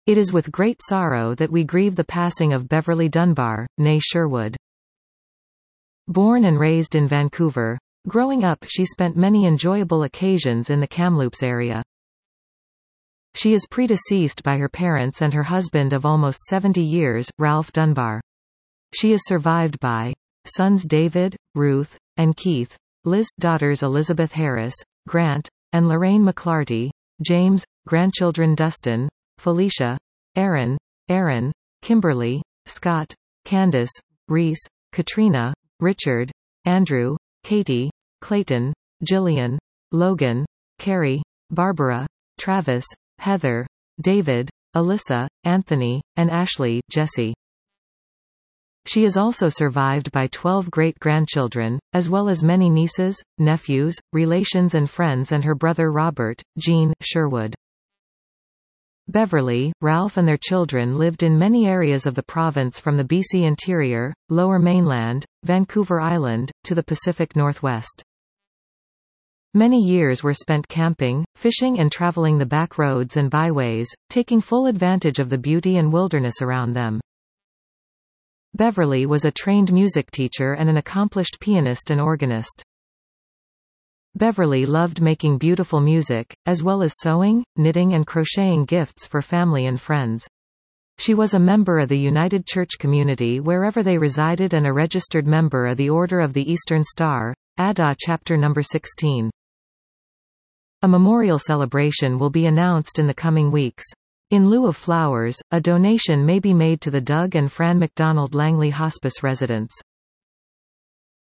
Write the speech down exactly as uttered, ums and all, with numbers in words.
It is with great sorrow that we grieve the passing of Beverly Dunbar, née Sherwood. Born and raised in Vancouver, growing up she spent many enjoyable occasions in the Kamloops area. She is predeceased by her parents and her husband of almost seventy years, Ralph Dunbar. She is survived by sons David, Ruth, and Keith, Liz, daughters Elizabeth Harris, Grant, and Lorraine McClarty, James, grandchildren Dustin, Felicia, Aaron, Aaron, Kimberly, Scott, Candace, Reese, Katrina, Richard, Andrew, Katie, Clayton, Jillian, Logan, Carrie, Barbara, Travis, Heather, David, Alyssa, Anthony, and Ashley, Jesse. She is also survived by twelve great-grandchildren, as well as many nieces, nephews, relations and friends and her brother Robert, Jean, Sherwood. Beverly, Ralph and their children lived in many areas of the province from the B C interior, Lower Mainland, Vancouver Island, to the Pacific Northwest. Many years were spent camping, fishing and traveling the back roads and byways, taking full advantage of the beauty and wilderness around them. Beverly was a trained music teacher and an accomplished pianist and organist. Beverly loved making beautiful music, as well as sewing, knitting and crocheting gifts for family and friends. She was a member of the United Church community wherever they resided and a registered member of the Order of the Eastern Star, A D A chapter number sixteen. A memorial celebration will be announced in the coming weeks. In lieu of flowers, a donation may be made to the Doug and Fran McDonald Langley Hospice residents.